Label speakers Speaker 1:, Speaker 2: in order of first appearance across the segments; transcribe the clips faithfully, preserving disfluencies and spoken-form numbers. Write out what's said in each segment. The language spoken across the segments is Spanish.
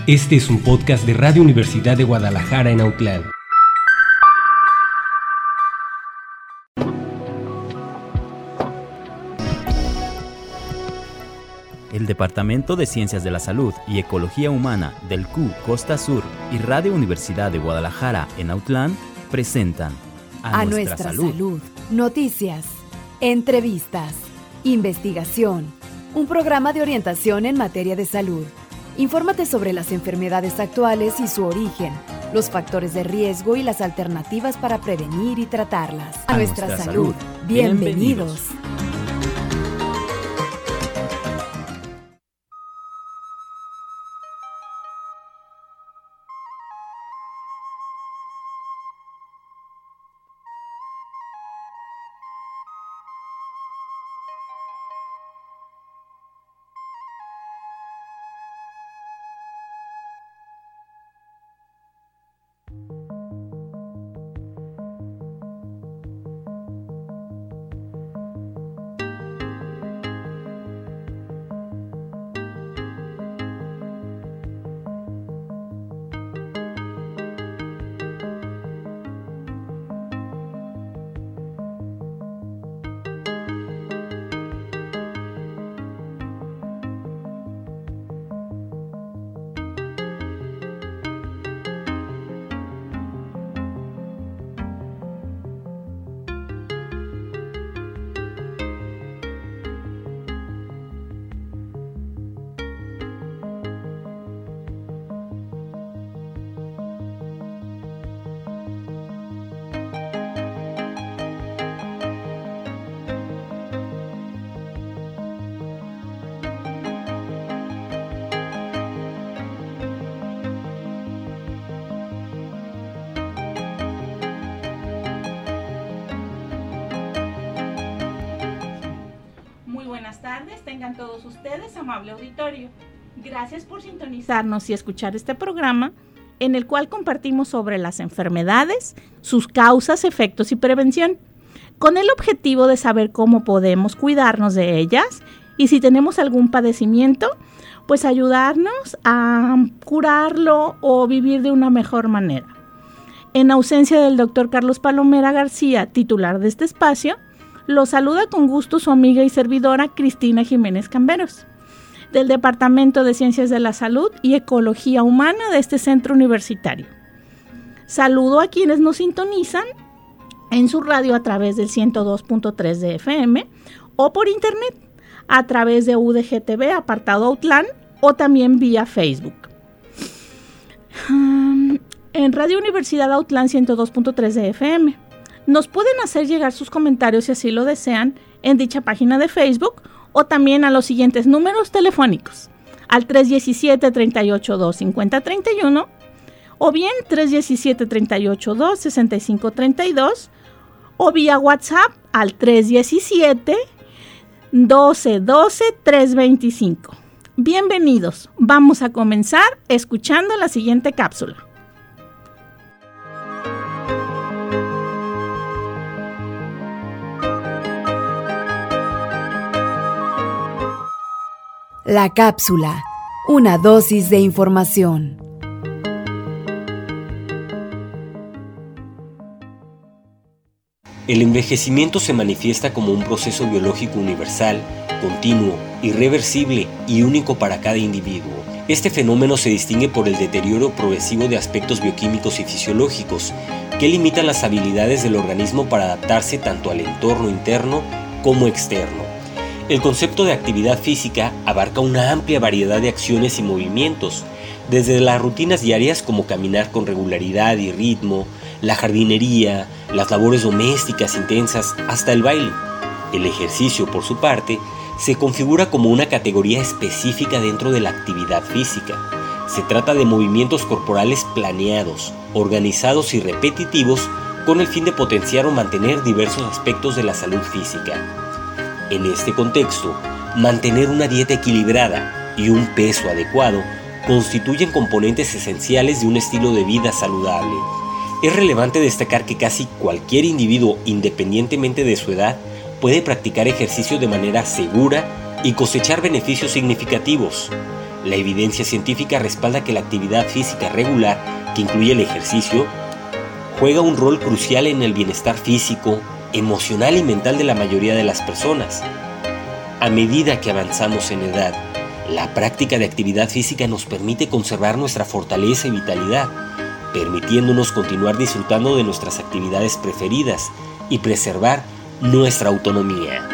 Speaker 1: Este es un podcast de Radio Universidad de Guadalajara en Autlán.
Speaker 2: El Departamento de Ciencias de la Salud y Ecología Humana del C U Costa Sur y Radio Universidad de Guadalajara en Autlán presentan A,
Speaker 3: a
Speaker 2: Nuestra,
Speaker 3: nuestra
Speaker 2: salud.
Speaker 3: salud. Noticias, entrevistas, investigación, un programa de orientación en materia de salud. Infórmate sobre las enfermedades actuales y su origen, los factores de riesgo y las alternativas para prevenir y tratarlas. A, a nuestra, nuestra salud. salud. Bienvenidos. Bienvenidos.
Speaker 4: Tengan todos ustedes, amable auditorio. Gracias por sintonizarnos y escuchar este programa en el cual compartimos sobre las enfermedades, sus causas, efectos y prevención, con el objetivo de saber cómo podemos cuidarnos de ellas y si tenemos algún padecimiento, pues ayudarnos a curarlo o vivir de una mejor manera. En ausencia del doctor Carlos Palomera García, titular de este espacio, lo saluda con gusto su amiga y servidora Cristina Jiménez Camberos, del Departamento de Ciencias de la Salud y Ecología Humana de este centro universitario. Saludo a quienes nos sintonizan en su radio a través del ciento dos punto tres de F M o por internet a través de U D G T V apartado Autlán o también vía Facebook. Um, en Radio Universidad Autlán ciento dos punto tres de F M. Nos pueden hacer llegar sus comentarios si así lo desean en dicha página de Facebook o también a los siguientes números telefónicos, al tres diecisiete, treinta y ocho dos, cincuenta, treinta y uno o bien tres diecisiete, treinta y ocho dos, sesenta y cinco, treinta y dos o vía WhatsApp al tres diecisiete, doce, doce, trescientos veinticinco. Bienvenidos, vamos a comenzar escuchando la siguiente cápsula.
Speaker 3: La cápsula, una dosis de información.
Speaker 1: El envejecimiento se manifiesta como un proceso biológico universal, continuo, irreversible y único para cada individuo. Este fenómeno se distingue por el deterioro progresivo de aspectos bioquímicos y fisiológicos que limitan las habilidades del organismo para adaptarse tanto al entorno interno como externo. El concepto de actividad física abarca una amplia variedad de acciones y movimientos, desde las rutinas diarias como caminar con regularidad y ritmo, la jardinería, las labores domésticas intensas, hasta el baile. El ejercicio, por su parte, se configura como una categoría específica dentro de la actividad física. Se trata de movimientos corporales planeados, organizados y repetitivos con el fin de potenciar o mantener diversos aspectos de la salud física. En este contexto, mantener una dieta equilibrada y un peso adecuado constituyen componentes esenciales de un estilo de vida saludable. Es relevante destacar que casi cualquier individuo, independientemente de su edad, puede practicar ejercicio de manera segura y cosechar beneficios significativos. La evidencia científica respalda que la actividad física regular, que incluye el ejercicio, juega un rol crucial en el bienestar físico, emocional y mental de la mayoría de las personas. A medida que avanzamos en edad, la práctica de actividad física nos permite conservar nuestra fortaleza y vitalidad, permitiéndonos continuar disfrutando de nuestras actividades preferidas y preservar nuestra autonomía.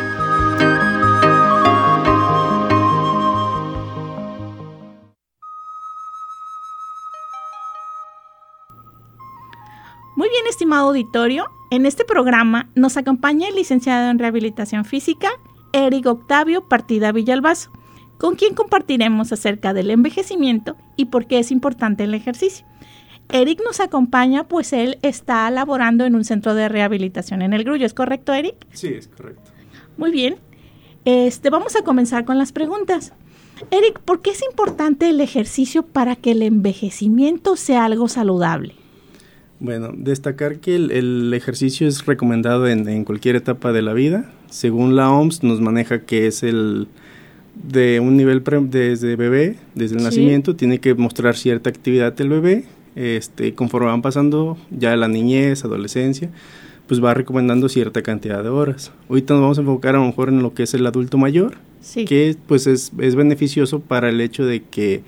Speaker 4: Muy bien, estimado auditorio, en este programa nos acompaña el licenciado en Rehabilitación Física, Eric Octavio Partida Villalbazo, con quien compartiremos acerca del envejecimiento y por qué es importante el ejercicio. Eric nos acompaña, pues él está laborando en un centro de rehabilitación en El Grullo. ¿Es correcto, Eric?
Speaker 5: Sí, es correcto.
Speaker 4: Muy bien. Este, vamos a comenzar con las preguntas. Eric, ¿por qué es importante el ejercicio para que el envejecimiento sea algo saludable?
Speaker 5: Bueno, destacar que el, el ejercicio es recomendado en, en cualquier etapa de la vida. Según la O M S nos maneja que es el de un nivel pre, desde bebé, desde el sí. nacimiento, tiene que mostrar cierta actividad el bebé. Este, conforme van pasando ya la niñez, adolescencia, pues va recomendando cierta cantidad de horas. Ahorita nos vamos a enfocar a lo mejor en lo que es el adulto mayor, sí. que pues es, es beneficioso para el hecho de que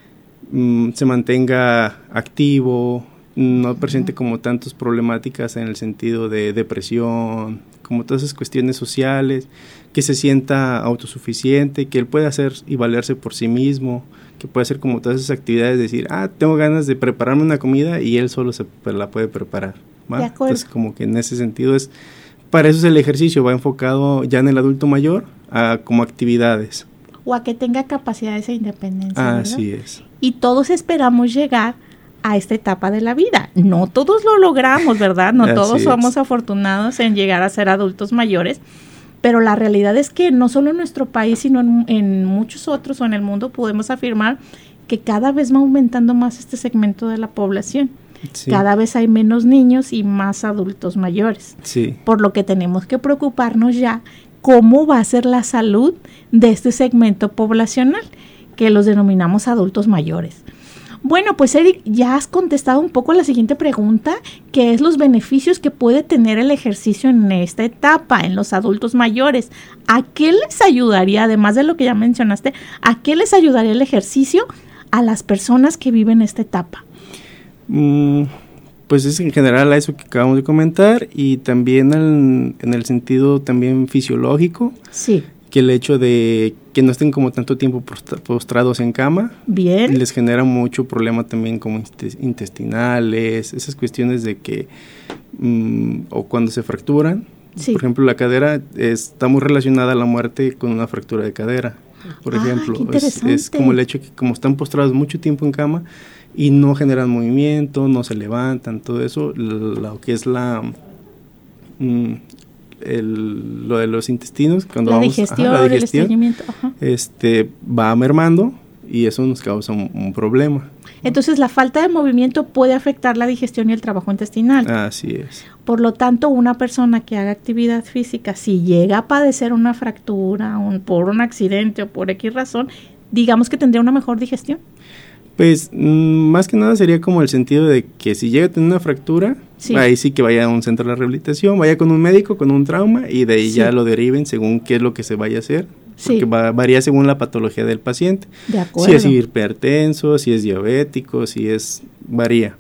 Speaker 5: mm, se mantenga activo, no presente como tantas problemáticas en el sentido de depresión, como todas esas cuestiones sociales, que se sienta autosuficiente, que él pueda hacer y valerse por sí mismo, que puede hacer como todas esas actividades, decir, ah, tengo ganas de prepararme una comida y él solo se la puede preparar, ¿va? De acuerdo. Entonces, como que en ese sentido es, para eso es el ejercicio, va enfocado ya en el adulto mayor a como actividades.
Speaker 4: O a que tenga capacidades e independencia.
Speaker 5: Así es.
Speaker 4: Y todos esperamos llegar a esta etapa de la vida. No todos lo logramos, ¿verdad? No todos somos afortunados en llegar a ser adultos mayores. Pero la realidad es que no solo en nuestro país, sino en, en muchos otros o en el mundo podemos afirmar que cada vez va aumentando más este segmento de la población. Sí. Cada vez hay menos niños y más adultos mayores.
Speaker 5: Sí.
Speaker 4: Por lo que tenemos que preocuparnos ya cómo va a ser la salud de este segmento poblacional, que los denominamos adultos mayores. Bueno, pues Eric, ya has contestado un poco a la siguiente pregunta, que es los beneficios que puede tener el ejercicio en esta etapa, en los adultos mayores. ¿A qué les ayudaría, además de lo que ya mencionaste, a qué les ayudaría el ejercicio a las personas que viven esta etapa?
Speaker 5: Mm, pues es en general a eso que acabamos de comentar y también al, en el sentido también fisiológico.
Speaker 4: Sí.
Speaker 5: Que el hecho de que no estén como tanto tiempo postrados en cama,
Speaker 4: bien,
Speaker 5: les genera mucho problema también como intestinales, esas cuestiones de que, um, o cuando se fracturan, sí. por ejemplo, la cadera está muy relacionada a la muerte con una fractura de cadera, por ah, ejemplo, es, es como el hecho que como están postrados mucho tiempo en cama y no generan movimiento, no se levantan, todo eso, lo que es la... Um, El, lo de los intestinos cuando
Speaker 4: la
Speaker 5: vamos
Speaker 4: digestión,
Speaker 5: ajá, la digestión
Speaker 4: el estreñimiento, ajá.
Speaker 5: este va mermando y eso nos causa un, un problema.
Speaker 4: Entonces la falta de movimiento puede afectar la digestión y el trabajo intestinal.
Speaker 5: Así es.
Speaker 4: Por lo tanto, una persona que haga actividad física, si llega a padecer una fractura un, por un accidente o por X razón, digamos que tendría una mejor digestión.
Speaker 5: Pues mmm, más que nada sería como el sentido de que si llega a tener una fractura, sí. ahí sí que vaya a un centro de rehabilitación, vaya con un médico, con un trauma y de ahí sí. ya lo deriven según qué es lo que se vaya a hacer, sí. porque va, varía según la patología del paciente.
Speaker 4: De acuerdo.
Speaker 5: Si es hipertenso, si es diabético, si es... varía.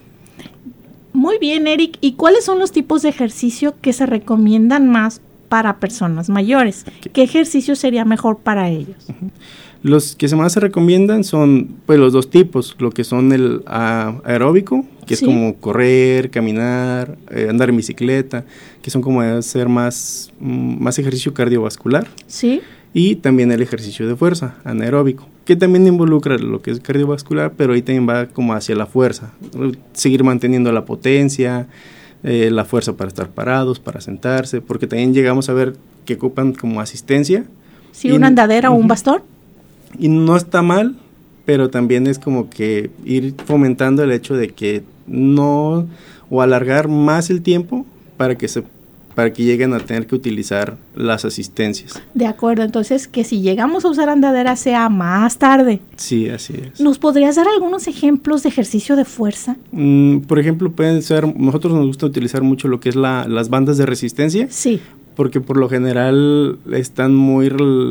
Speaker 4: Muy bien, Eric. ¿Y cuáles son los tipos de ejercicio que se recomiendan más para personas mayores? ¿Qué, ¿Qué ejercicio sería mejor para ellos?
Speaker 5: Uh-huh. Los que más se recomiendan son pues los dos tipos, lo que son el a, aeróbico, que sí. es como correr, caminar, eh, andar en bicicleta, que son como hacer más, mm, más ejercicio cardiovascular.
Speaker 4: Sí.
Speaker 5: Y también el ejercicio de fuerza, anaeróbico, que también involucra lo que es cardiovascular, pero ahí también va como hacia la fuerza, seguir manteniendo la potencia, eh, la fuerza para estar parados, para sentarse, porque también llegamos a ver que ocupan como asistencia.
Speaker 4: Sí, una andadera uh-huh. o un bastón.
Speaker 5: Y no está mal, pero también es como que ir fomentando el hecho de que no, o alargar más el tiempo para que se para que lleguen a tener que utilizar las asistencias.
Speaker 4: De acuerdo, entonces que si llegamos a usar andadera sea más tarde.
Speaker 5: Sí, así es.
Speaker 4: ¿Nos podrías dar algunos ejemplos de ejercicio de fuerza?
Speaker 5: Mm, por ejemplo, pueden ser, nosotros nos gusta utilizar mucho lo que es la, las bandas de resistencia.
Speaker 4: Sí.
Speaker 5: Porque por lo general están muy...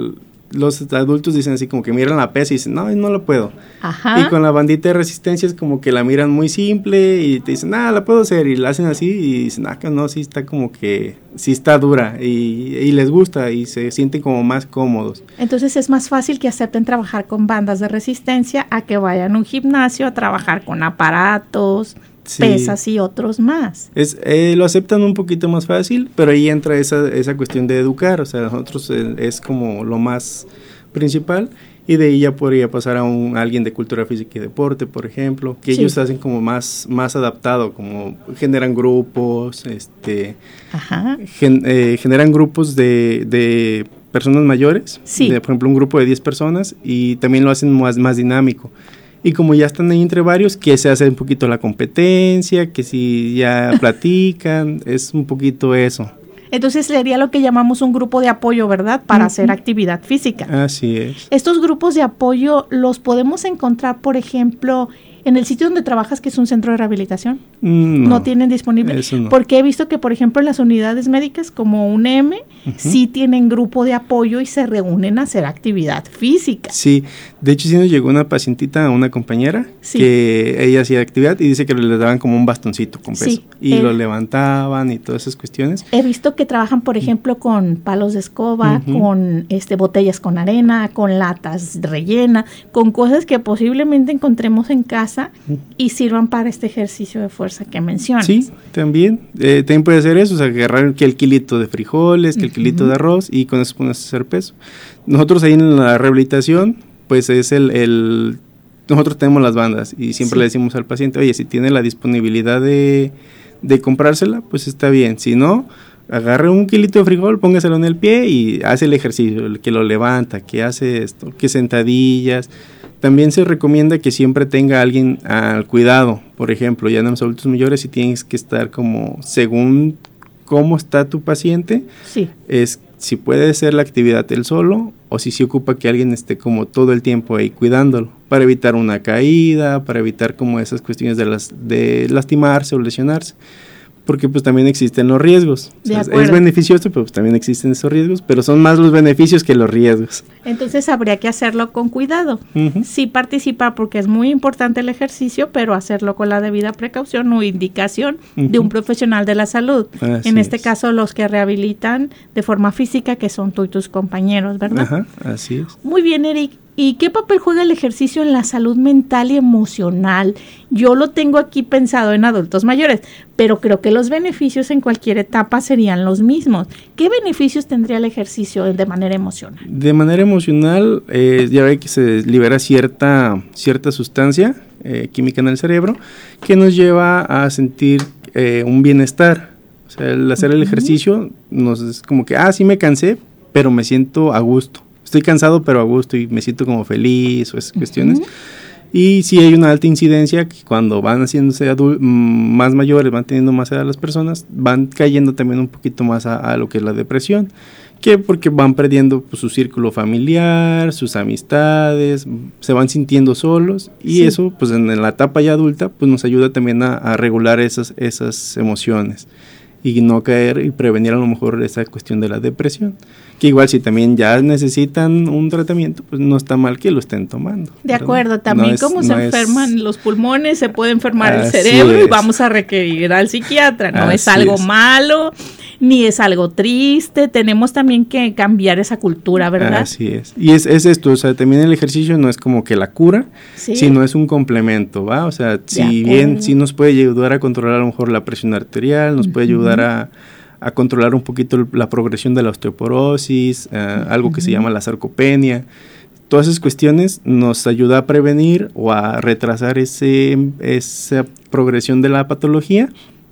Speaker 5: Los adultos dicen así como que miran la pesa y dicen, no, no la puedo.
Speaker 4: Ajá.
Speaker 5: Y con la bandita de resistencia es como que la miran muy simple y te dicen, ah, la puedo hacer. Y la hacen así y dicen, ah, que no, sí está como que, sí está dura. Y, y les gusta y se sienten como más cómodos.
Speaker 4: Entonces es más fácil que acepten trabajar con bandas de resistencia a que vayan a un gimnasio a trabajar con aparatos, sí, pesas y otros más.
Speaker 5: Es, eh, lo aceptan un poquito más fácil, pero ahí entra esa, esa cuestión de educar, o sea, nosotros eh, es como lo más principal, y de ahí ya podría pasar a, un, a alguien de cultura física y deporte, por ejemplo, que sí, ellos hacen como más, más adaptado, como generan grupos, este,
Speaker 4: Ajá.
Speaker 5: Gen, eh, generan grupos de, de personas mayores,
Speaker 4: sí,
Speaker 5: de, por ejemplo, un grupo de diez personas, y también lo hacen más, más dinámico. Y como ya están ahí entre varios, que se hace un poquito la competencia, que si ya platican, es un poquito eso.
Speaker 4: Entonces sería lo que llamamos un grupo de apoyo, ¿verdad? Para uh-huh. hacer actividad física.
Speaker 5: Así es.
Speaker 4: Estos grupos de apoyo los podemos encontrar, por ejemplo, en el sitio donde trabajas, que es un centro de rehabilitación.
Speaker 5: No,
Speaker 4: no tienen disponible.
Speaker 5: Eso no.
Speaker 4: Porque he visto que, por ejemplo, en las unidades médicas como U N M, uh-huh. sí tienen grupo de apoyo y se reúnen a hacer actividad física.
Speaker 5: Sí, de hecho sí nos llegó una pacientita, una compañera, sí, que ella hacía actividad y dice que le daban como un bastoncito con peso. Sí, y eh, lo levantaban y todas esas cuestiones.
Speaker 4: He visto que trabajan, por ejemplo, con palos de escoba, uh-huh. con este botellas con arena, con latas rellenas, con cosas que posiblemente encontremos en casa y sirvan para este ejercicio de fuerza que mencionas.
Speaker 5: Sí, también. Eh, también puede hacer eso, o sea, agarrar que el kilito de frijoles, que el uh-huh. kilito de arroz y con eso pones a hacer peso. Nosotros ahí en la rehabilitación, pues es el... el nosotros tenemos las bandas y siempre sí. le decimos al paciente, oye, si tiene la disponibilidad de, de comprársela, pues está bien. Si no, agarre un kilito de frijol, póngaselo en el pie y hace el ejercicio, que lo levanta, que hace esto, que sentadillas. También se recomienda que siempre tenga alguien al cuidado, por ejemplo, ya en los adultos mayores, si tienes que estar como según cómo está tu paciente,
Speaker 4: sí,
Speaker 5: es si puede hacer la actividad él solo o si se ocupa que alguien esté como todo el tiempo ahí cuidándolo, para evitar una caída, para evitar como esas cuestiones de, las, de lastimarse o lesionarse. Porque pues también existen los riesgos. O sea, es beneficioso, pero pues también existen esos riesgos, pero son más los beneficios que los riesgos.
Speaker 4: Entonces habría que hacerlo con cuidado. Uh-huh. Sí participar porque es muy importante el ejercicio, pero hacerlo con la debida precaución o indicación uh-huh. de un profesional de la salud.
Speaker 5: Así
Speaker 4: en este
Speaker 5: es.
Speaker 4: caso los que rehabilitan de forma física, que son tú y tus compañeros, ¿verdad?
Speaker 5: Ajá, así es.
Speaker 4: Muy bien, Eric. ¿Y qué papel juega el ejercicio en la salud mental y emocional? Yo lo tengo aquí pensado en adultos mayores, pero creo que los beneficios en cualquier etapa serían los mismos. ¿Qué beneficios tendría el ejercicio de manera emocional?
Speaker 5: De manera emocional, eh, ya ve que se libera cierta, cierta sustancia eh, química en el cerebro que nos lleva a sentir eh, un bienestar. O sea, el hacer uh-huh. el ejercicio nos es como que, ah, sí me cansé, pero me siento a gusto. Estoy cansado pero a gusto y me siento como feliz o esas cuestiones. Uh-huh. Y sí hay una alta incidencia que cuando van haciéndose adul- más mayores, van teniendo más edad las personas, van cayendo también un poquito más a, a lo que es la depresión. ¿Qué? Porque van perdiendo pues, su círculo familiar, sus amistades, se van sintiendo solos y sí. eso pues en la etapa ya adulta pues nos ayuda también a, a regular esas, esas emociones y no caer y prevenir a lo mejor esa cuestión de la depresión. Que igual si también ya necesitan un tratamiento, pues no está mal que lo estén tomando.
Speaker 4: De acuerdo, ¿verdad? También no como es, se no enferman es... los pulmones, se puede enfermar
Speaker 5: Así
Speaker 4: el cerebro
Speaker 5: es.
Speaker 4: Y vamos a requerir al psiquiatra. No
Speaker 5: Así
Speaker 4: es algo
Speaker 5: es.
Speaker 4: malo, ni es algo triste, tenemos también que cambiar esa cultura, ¿verdad?
Speaker 5: Así es. Y es, es esto, o sea, también el ejercicio no es como que la cura,
Speaker 4: sí.
Speaker 5: sino es un complemento, ¿va? O sea, si bien sí nos puede ayudar a controlar a lo mejor la presión arterial, nos uh-huh. puede ayudar a a controlar un poquito la progresión de la osteoporosis, uh, uh-huh. algo que se llama la sarcopenia. Todas esas cuestiones nos ayuda a prevenir o a retrasar ese, esa progresión de la patología.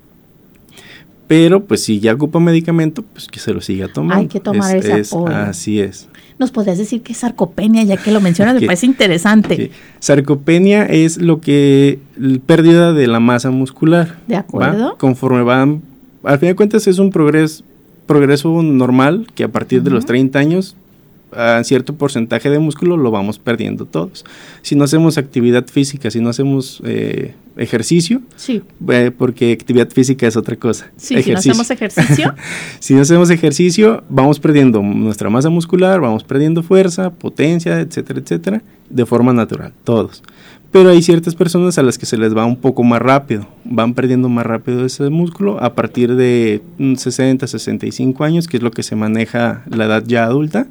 Speaker 5: Pero pues si ya ocupa medicamento, pues que se lo siga tomando.
Speaker 4: Hay que tomar
Speaker 5: es,
Speaker 4: ese
Speaker 5: es,
Speaker 4: apoyo.
Speaker 5: Así es.
Speaker 4: ¿Nos podrías decir qué es sarcopenia? Ya que lo mencionas, me
Speaker 5: okay.
Speaker 4: parece interesante.
Speaker 5: Okay. Sarcopenia es lo que, pérdida de la masa muscular.
Speaker 4: De acuerdo.
Speaker 5: ¿va? Conforme van, al fin de cuentas es un progreso progreso normal que a partir uh-huh. de los treinta años a cierto porcentaje de músculo lo vamos perdiendo todos. Si no hacemos actividad física, si no hacemos eh, ejercicio,
Speaker 4: sí.
Speaker 5: eh, porque actividad física es otra cosa.
Speaker 4: Sí, si no hacemos ejercicio.
Speaker 5: Si no hacemos ejercicio, vamos perdiendo nuestra masa muscular, vamos perdiendo fuerza, potencia, etcétera, etcétera, de forma natural, todos. Pero hay ciertas personas a las que se les va un poco más rápido, van perdiendo más rápido ese músculo a partir de sesenta, sesenta y cinco años, que es lo que se maneja la edad ya adulta.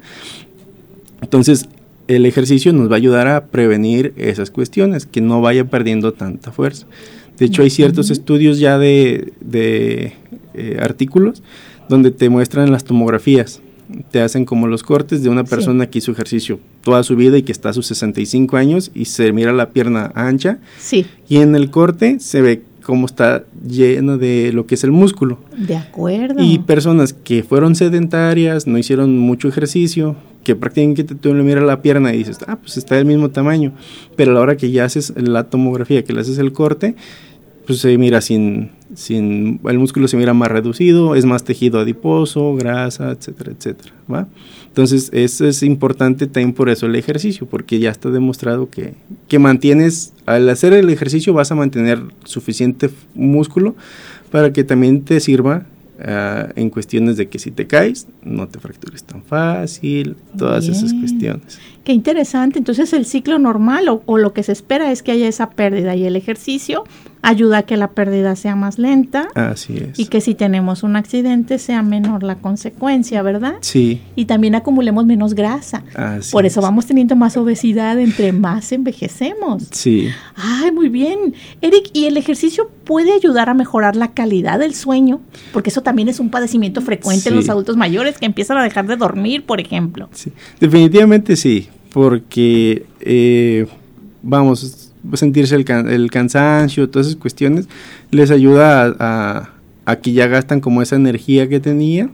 Speaker 5: Entonces, el ejercicio nos va a ayudar a prevenir esas cuestiones, que no vaya perdiendo tanta fuerza. De hecho, hay ciertos uh-huh. estudios ya de, de eh, artículos donde te muestran las tomografías. Te hacen como los cortes de una persona sí. que hizo ejercicio toda su vida y que está a sus sesenta y cinco años y se mira la pierna ancha.
Speaker 4: Sí.
Speaker 5: Y en el corte se ve cómo está lleno de lo que es el músculo.
Speaker 4: De acuerdo.
Speaker 5: Y personas que fueron sedentarias, no hicieron mucho ejercicio, que prácticamente tú le miras la pierna y dices, ah, pues está del mismo tamaño, pero a la hora que ya haces la tomografía, que le haces el corte, pues se mira sin, sin, el músculo se mira más reducido, es más tejido adiposo, grasa, etcétera, etcétera, ¿va? Entonces, eso es importante también por eso el ejercicio, porque ya está demostrado que, que mantienes, al hacer el ejercicio vas a mantener suficiente músculo para que también te sirva Uh, en cuestiones de que si te caes, no te fractures tan fácil, todas Bien. Esas cuestiones.
Speaker 4: Qué interesante. Entonces el ciclo normal o, o lo que se espera es que haya esa pérdida y el ejercicio ayuda a que la pérdida sea más lenta.
Speaker 5: Así es.
Speaker 4: Y que si tenemos un accidente sea menor la consecuencia, ¿verdad?
Speaker 5: Sí.
Speaker 4: Y también acumulemos menos grasa.
Speaker 5: Así
Speaker 4: Por eso
Speaker 5: es.
Speaker 4: Vamos teniendo más obesidad entre más envejecemos.
Speaker 5: Sí.
Speaker 4: Ay, muy bien. Eric, ¿y el ejercicio puede ayudar a mejorar la calidad del sueño? Porque eso también es un padecimiento frecuente sí. en los adultos mayores que empiezan a dejar de dormir, por ejemplo.
Speaker 5: Sí, definitivamente sí, porque eh, vamos, sentirse el, can- el cansancio, todas esas cuestiones, les ayuda a, a, a que ya gastan como esa energía que tenían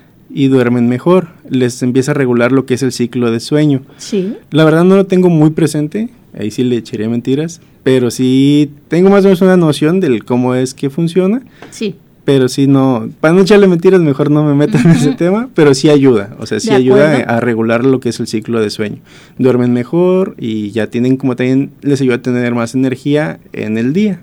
Speaker 5: y duermen mejor, les empieza a regular lo que es el ciclo de sueño.
Speaker 4: Sí.
Speaker 5: La verdad no lo tengo muy presente, ahí sí le echaría mentiras, pero sí tengo más o menos una noción de cómo es que funciona.
Speaker 4: Sí.
Speaker 5: Pero sí no, para no echarle mentiras mejor no me meto uh-huh. en ese tema, pero sí ayuda, o sea, sí ayuda a regular lo que es el ciclo de sueño. Duermen mejor y ya tienen como también les ayuda a tener más energía en el día.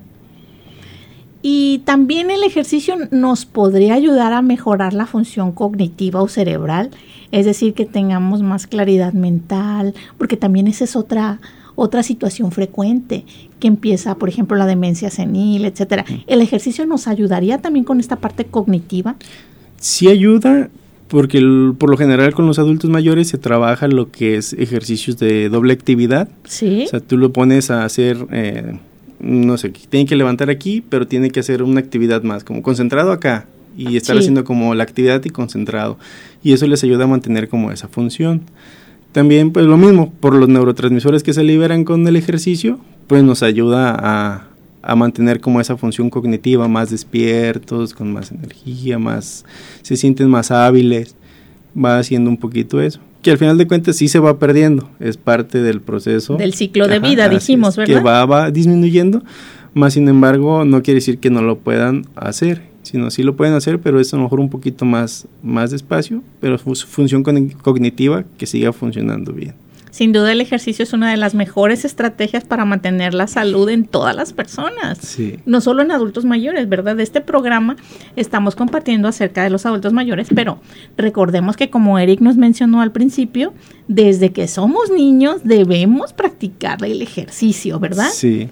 Speaker 4: Y también el ejercicio nos podría ayudar a mejorar la función cognitiva o cerebral, es decir, que tengamos más claridad mental, porque también esa es otra otra situación frecuente que empieza, por ejemplo, la demencia senil, etcétera. ¿El ejercicio nos ayudaría también con esta parte cognitiva?
Speaker 5: Sí ayuda, porque el, por lo general con los adultos mayores se trabaja lo que es ejercicios de doble actividad.
Speaker 4: Sí.
Speaker 5: O sea, tú lo pones a hacer, eh, no sé, tiene que levantar aquí, pero tiene que hacer una actividad más, como concentrado acá, y estar sí. haciendo como la actividad y concentrado. Y eso les ayuda a mantener como esa función. También, pues lo mismo, por los neurotransmisores que se liberan con el ejercicio, pues nos ayuda a, a mantener como esa función cognitiva, más despiertos, con más energía, más se sienten más hábiles, va haciendo un poquito eso. Que al final de cuentas sí se va perdiendo, es parte del proceso.
Speaker 4: Del ciclo de Ajá, vida, dijimos, ¿verdad?
Speaker 5: Que va, va disminuyendo, más sin embargo no quiere decir que no lo puedan hacer, sino sí lo pueden hacer, pero es a lo mejor un poquito más, más despacio, pero su función cognitiva que siga funcionando bien.
Speaker 4: Sin duda el ejercicio es una de las mejores estrategias para mantener la salud en todas las personas,
Speaker 5: sí.
Speaker 4: no solo en adultos mayores, ¿verdad? De este programa estamos compartiendo acerca de los adultos mayores, pero recordemos que como Eric nos mencionó al principio, desde que somos niños debemos practicar el ejercicio, ¿verdad?
Speaker 5: Sí.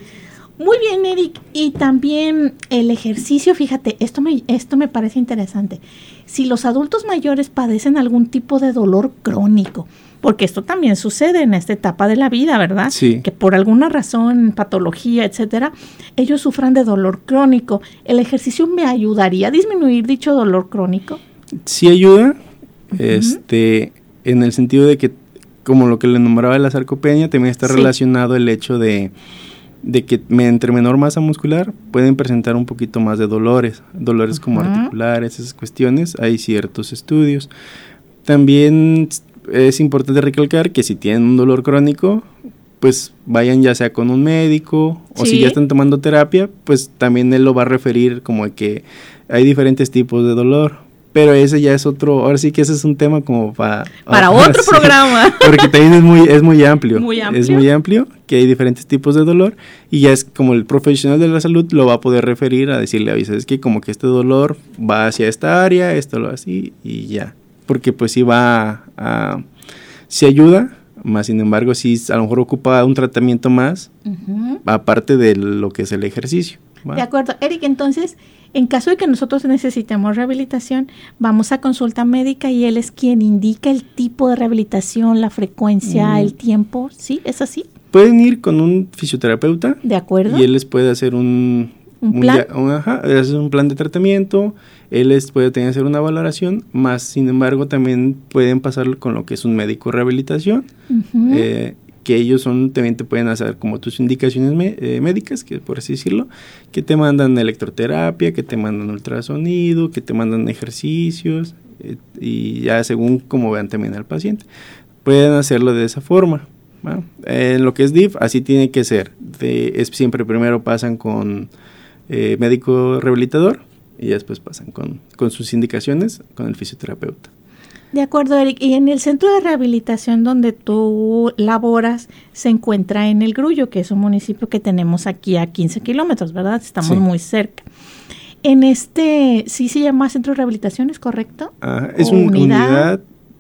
Speaker 4: Muy bien, Eric, y también el ejercicio, fíjate, esto me, esto me parece interesante. Si los adultos mayores padecen algún tipo de dolor crónico, porque esto también sucede en esta etapa de la vida, ¿verdad?
Speaker 5: Sí.
Speaker 4: Que por alguna razón, patología, etcétera, ellos sufran de dolor crónico. ¿El ejercicio me ayudaría a disminuir dicho dolor crónico?
Speaker 5: Sí ayuda, uh-huh. este, en el sentido de que, como lo que le nombraba la sarcopenia, también está sí. relacionado el hecho de de que entre menor masa muscular pueden presentar un poquito más de dolores, dolores uh-huh. como articulares, esas cuestiones, hay ciertos estudios. También es importante recalcar que si tienen un dolor crónico, pues vayan ya sea con un médico sí. o si ya están tomando terapia, pues también él lo va a referir como que hay diferentes tipos de dolor. pero ese ya es otro, ahora sí que ese es un tema como pa,
Speaker 4: para... Para otro sí, programa.
Speaker 5: Porque también es muy, es muy amplio.
Speaker 4: Muy amplio.
Speaker 5: Es muy amplio, que hay diferentes tipos de dolor, y ya es como el profesional de la salud lo va a poder referir a decirle, oye, ¿sabes qué? Como que este dolor va hacia esta área, esto lo así, y ya. Porque pues sí va a, a sí ayuda, más sin embargo sí a lo mejor ocupa un tratamiento más, uh-huh. aparte de lo que es el ejercicio. ¿Va?
Speaker 4: De acuerdo. Eric, entonces, en caso de que nosotros necesitemos rehabilitación, vamos a consulta médica y él es quien indica el tipo de rehabilitación, la frecuencia, mm. el tiempo, ¿sí? ¿Es así?
Speaker 5: Pueden ir con un fisioterapeuta.
Speaker 4: De acuerdo.
Speaker 5: Y él les puede hacer un...
Speaker 4: ¿Un plan?
Speaker 5: Un, un, ajá, hacer un plan de tratamiento, él les puede tener que hacer una valoración, más sin embargo también pueden pasar con lo que es un médico de rehabilitación, uh-huh. eh, que ellos son también te pueden hacer como tus indicaciones me, eh, médicas, que por así decirlo, que te mandan electroterapia, que te mandan ultrasonido, que te mandan ejercicios, eh, y ya según como vean también al paciente, pueden hacerlo de esa forma. ¿Va? En eh, lo que es D I F, así tiene que ser, de, es, siempre primero pasan con eh, médico rehabilitador y después pasan con, con sus indicaciones con el fisioterapeuta.
Speaker 4: De acuerdo, Eric. Y en el centro de rehabilitación donde tú laboras se encuentra en El Grullo, que es un municipio que tenemos aquí a quince kilómetros, ¿verdad? Estamos sí. muy cerca. En este, ¿sí se llama centro de rehabilitación, es correcto?
Speaker 5: Ah, es una unidad, unidad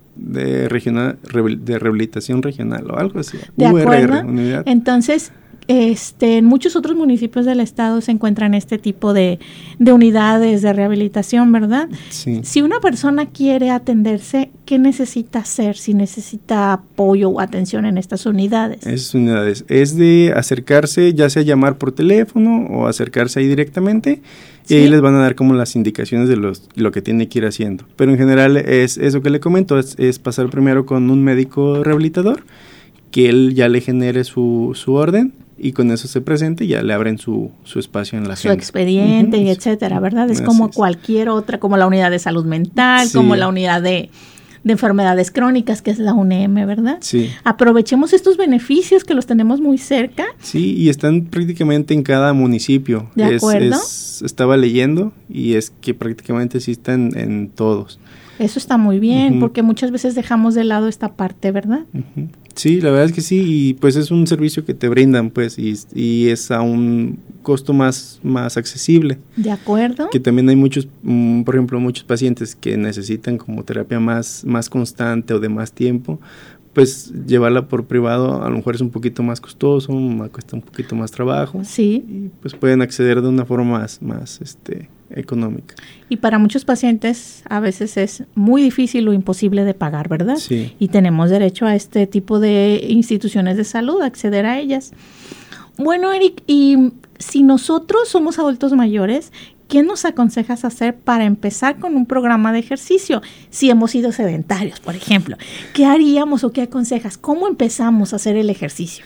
Speaker 5: de, regional, de rehabilitación regional o algo así.
Speaker 4: De U R R, acuerdo. Unidad. Entonces, Este, en muchos otros municipios del estado se encuentran este tipo de, de unidades de rehabilitación, ¿verdad?
Speaker 5: Sí.
Speaker 4: Si una persona quiere atenderse, ¿qué necesita hacer? Si necesita apoyo o atención en estas unidades.
Speaker 5: Esas unidades es de acercarse, ya sea llamar por teléfono o acercarse ahí directamente, ¿sí? Y ahí les van a dar como las indicaciones de los, lo que tiene que ir haciendo. Pero en general es eso que le comento, es, es pasar primero con un médico rehabilitador, que él ya le genere su, su orden, y con eso se presenta y ya le abren su, su espacio en la
Speaker 4: su
Speaker 5: agenda.
Speaker 4: Su expediente, uh-huh. y etcétera, ¿verdad? Es Así como es. Cualquier otra, como la unidad de salud mental, sí. como la unidad de, de enfermedades crónicas, que es la U N E M, ¿verdad?
Speaker 5: Sí.
Speaker 4: Aprovechemos estos beneficios que los tenemos muy cerca.
Speaker 5: Sí, y están prácticamente en cada municipio.
Speaker 4: De
Speaker 5: es,
Speaker 4: acuerdo.
Speaker 5: Es, estaba leyendo y es que prácticamente sí están en todos.
Speaker 4: Eso está muy bien, uh-huh. porque muchas veces dejamos de lado esta parte, ¿verdad?
Speaker 5: Uh-huh. Sí, la verdad es que sí, y pues es un servicio que te brindan, pues, y, y es a un costo más, más accesible.
Speaker 4: De acuerdo.
Speaker 5: Que también hay muchos, um, por ejemplo, muchos pacientes que necesitan como terapia más, más constante o de más tiempo, pues llevarla por privado a lo mejor es un poquito más costoso, cuesta un poquito más trabajo.
Speaker 4: Sí.
Speaker 5: Y pues pueden acceder de una forma más, más este, económica.
Speaker 4: Y para muchos pacientes a veces es muy difícil o imposible de pagar, ¿verdad?
Speaker 5: Sí.
Speaker 4: Y tenemos derecho a este tipo de instituciones de salud, a acceder a ellas. Bueno, Eric, y si nosotros somos adultos mayores, ¿qué nos aconsejas hacer para empezar con un programa de ejercicio? Si hemos sido sedentarios, por ejemplo, ¿qué haríamos o qué aconsejas? ¿Cómo empezamos a hacer el ejercicio?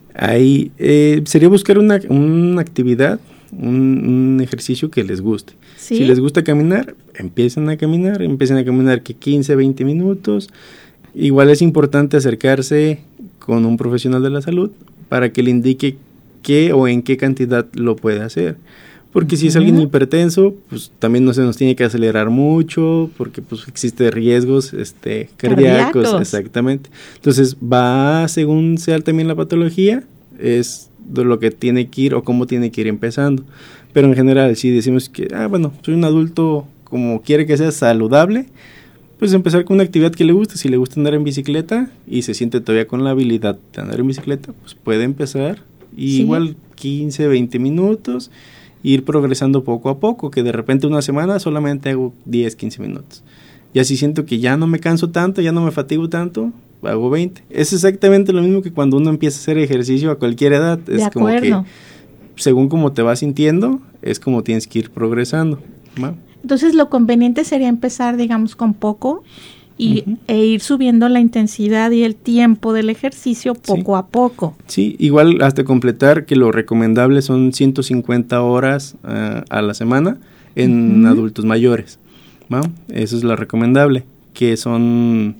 Speaker 5: Ahí eh, sería buscar una, una actividad, un, un ejercicio que les guste.
Speaker 4: ¿Sí?
Speaker 5: Si les gusta caminar, empiecen a caminar, empiecen a caminar que quince, veinte minutos. Igual es importante acercarse con un profesional de la salud para que le indique qué o en qué cantidad lo puede hacer. Porque si es alguien hipertenso, pues también no se nos tiene que acelerar mucho, porque pues existe riesgos este, cardíacos,
Speaker 4: cardíacos.
Speaker 5: Exactamente. Entonces va según sea también la patología, es de lo que tiene que ir o cómo tiene que ir empezando. Pero en general, si decimos que, ah, bueno, soy un adulto como quiere que sea saludable, pues empezar con una actividad que le guste. Si le gusta andar en bicicleta y se siente todavía con la habilidad de andar en bicicleta, pues puede empezar. Y
Speaker 4: sí.
Speaker 5: igual quince, veinte minutos, ir progresando poco a poco, que de repente una semana solamente hago diez, quince minutos. Y así siento que ya no me canso tanto, ya no me fatigo tanto, hago veinte. Es exactamente lo mismo que cuando uno empieza a hacer ejercicio a cualquier edad.
Speaker 4: De
Speaker 5: es
Speaker 4: acuerdo.
Speaker 5: Como que según cómo te vas sintiendo, es como tienes que ir progresando, ¿no?
Speaker 4: Entonces lo conveniente sería empezar, digamos, con poco y uh-huh. e ir subiendo la intensidad y el tiempo del ejercicio poco
Speaker 5: sí.
Speaker 4: a poco.
Speaker 5: Sí, igual hasta completar que lo recomendable son ciento cincuenta horas uh, a la semana en uh-huh. adultos mayores, ¿no? Eso es lo recomendable, que son...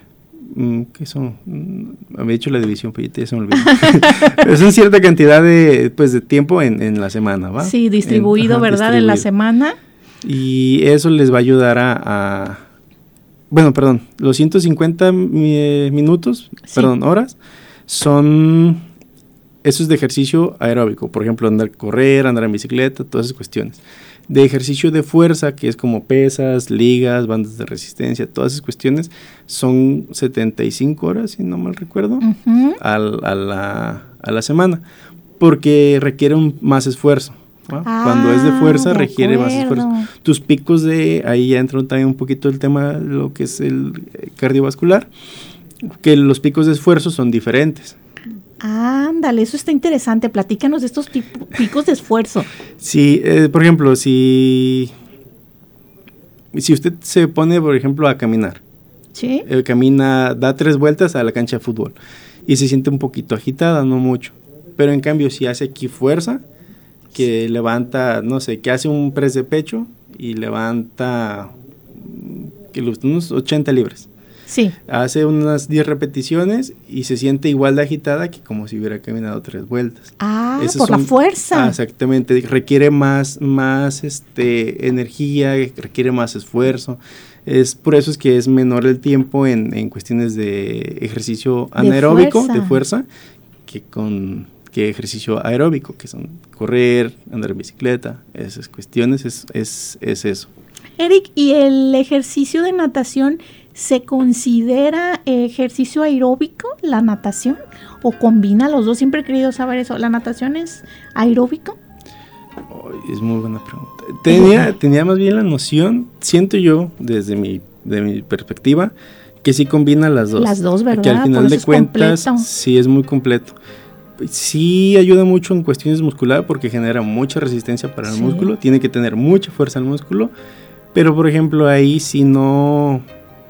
Speaker 5: ¿Qué son? Había hecho la división, pero ya se me olvidó. Pero son cierta cantidad de, pues, de tiempo en, en la semana, ¿va?
Speaker 4: Sí, distribuido, en, ajá, ¿verdad? Distribuido. En la semana.
Speaker 5: Y eso les va a ayudar a... a bueno, perdón, los ciento cincuenta mi, minutos, sí. perdón, horas, son... Eso es de ejercicio aeróbico, por ejemplo, andar, correr, andar en bicicleta, todas esas cuestiones. De ejercicio de fuerza, que es como pesas, ligas, bandas de resistencia, todas esas cuestiones, son setenta y cinco horas, si no mal recuerdo, uh-huh. al, a, la, a la semana, porque requiere un, más esfuerzo. ¿no? Ah, cuando es de fuerza, de requiere acuerdo. más esfuerzo. Tus picos de, ahí ya entra también un poquito el tema, lo que es el cardiovascular, que los picos de esfuerzo son diferentes.
Speaker 4: Ándale, eso está interesante. Platícanos de estos tipo, picos de esfuerzo.
Speaker 5: Sí, eh, por ejemplo, si, si usted se pone, por ejemplo, a caminar.
Speaker 4: Sí.
Speaker 5: Eh, camina, da tres vueltas a la cancha de fútbol y se siente un poquito agitada, no mucho. Pero en cambio, si hace aquí fuerza, que sí. levanta, no sé, que hace un press de pecho y levanta que los, unos ochenta libras.
Speaker 4: Sí.
Speaker 5: Hace unas diez repeticiones y se siente igual de agitada que como si hubiera caminado tres vueltas.
Speaker 4: Ah, Esas por son, la fuerza.
Speaker 5: Ah, exactamente, requiere más, más este, energía, requiere más esfuerzo. Es por eso es que es menor el tiempo en, en cuestiones de ejercicio anaeróbico, de fuerza, de fuerza que con que ejercicio aeróbico, que son correr, andar en bicicleta, esas cuestiones, es, es, es eso.
Speaker 4: Eric, ¿y el ejercicio de natación se considera ejercicio aeróbico, la natación? ¿O combina los dos? Siempre he querido saber eso. ¿La natación es aeróbico?
Speaker 5: Oh, es muy buena pregunta. Tenía, tenía más bien la noción, siento yo, desde mi, de mi perspectiva, que sí combina las dos.
Speaker 4: Las dos, ¿verdad?
Speaker 5: Que al final de cuentas, completo. Sí es muy completo. Sí ayuda mucho en cuestiones musculares porque genera mucha resistencia para el sí. músculo. Tiene que tener mucha fuerza el músculo. Pero, por ejemplo, ahí si no...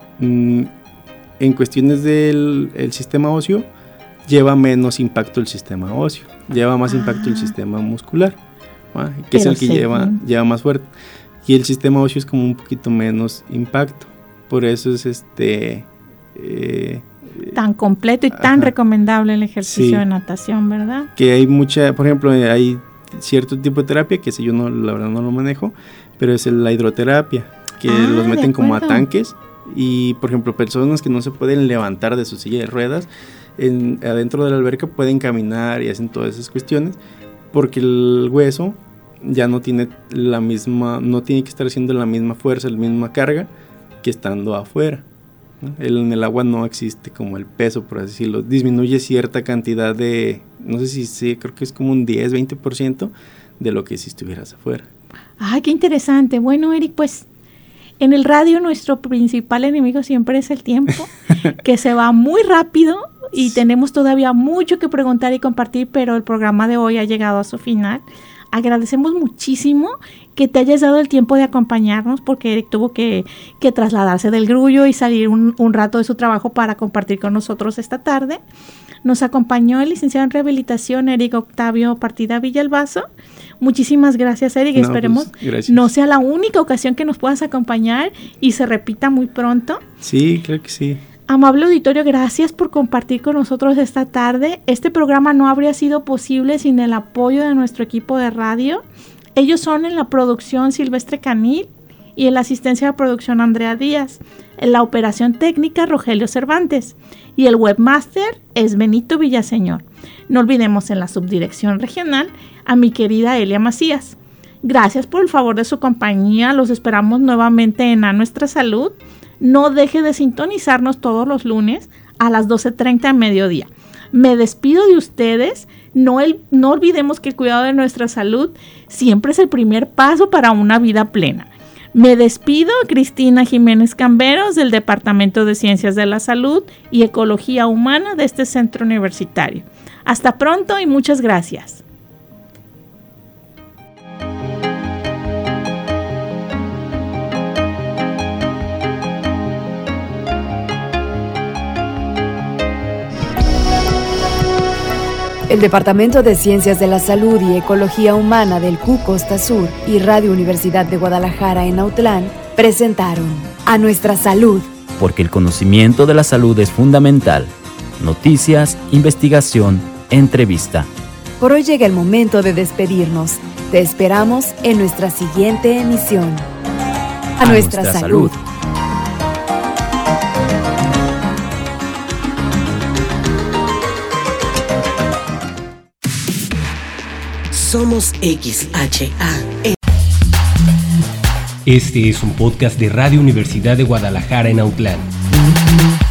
Speaker 5: en cuestiones del el sistema óseo, lleva menos impacto el sistema óseo, lleva más ah. impacto el sistema muscular, ¿va? que Pero es el que lleva, lleva más fuerte, y el sistema óseo es como un poquito menos impacto, por eso es este... Eh,
Speaker 4: tan completo y tan ajá. recomendable el ejercicio sí. de natación, ¿verdad?
Speaker 5: Que hay mucha, por ejemplo, hay cierto tipo de terapia, que si yo no, la verdad no lo manejo, pero es la hidroterapia, que ah, los meten como a tanques. Y, por ejemplo, personas que no se pueden levantar de su silla de ruedas, en, adentro de la alberca pueden caminar y hacen todas esas cuestiones, porque el hueso ya no tiene la misma, no tiene que estar haciendo la misma fuerza, la misma carga que estando afuera, ¿no? El, en el agua no existe como el peso, por así decirlo, disminuye cierta cantidad de, no sé si sí, creo que es como un diez, veinte por ciento de lo que si estuvieras afuera.
Speaker 4: ¡Ay, qué interesante! Bueno, Eric, pues... En el radio nuestro principal enemigo siempre es el tiempo, que se va muy rápido y tenemos todavía mucho que preguntar y compartir, pero el programa de hoy ha llegado a su final. Agradecemos muchísimo que te hayas dado el tiempo de acompañarnos, porque Eric tuvo que, que trasladarse del Grullo y salir un, un rato de su trabajo para compartir con nosotros esta tarde. Nos acompañó el licenciado en rehabilitación Eric Octavio Partida Villalbazo. Muchísimas gracias, Eric. No, Esperemos pues, no sea la única ocasión que nos puedas acompañar y se repita muy pronto.
Speaker 5: Sí, creo que sí.
Speaker 4: Amable auditorio, gracias por compartir con nosotros esta tarde. Este programa no habría sido posible sin el apoyo de nuestro equipo de radio. Ellos son en la producción Silvestre Canil y en la asistencia de producción Andrea Díaz. En la operación técnica Rogelio Cervantes y el webmaster es Benito Villaseñor. No olvidemos en la subdirección regional a mi querida Elia Macías. Gracias por el favor de su compañía. Los esperamos nuevamente en A Nuestra Salud. No deje de sintonizarnos todos los lunes a las doce treinta de mediodía. Me despido de ustedes. No, el, no olvidemos que el cuidado de nuestra salud siempre es el primer paso para una vida plena. Me despido, Cristina Jiménez Camberos, del Departamento de Ciencias de la Salud y Ecología Humana de este centro universitario. Hasta pronto y muchas gracias.
Speaker 3: El Departamento de Ciencias de la Salud y Ecología Humana del C U Costa Sur y Radio Universidad de Guadalajara en Autlán presentaron A Nuestra Salud.
Speaker 2: Porque el conocimiento de la salud es fundamental. Noticias, investigación, entrevista.
Speaker 3: Por hoy llega el momento de despedirnos. Te esperamos en nuestra siguiente emisión. a, a nuestra, nuestra salud. salud.
Speaker 6: Somos X H A.
Speaker 1: Este es un podcast de Radio Universidad de Guadalajara en Autlán.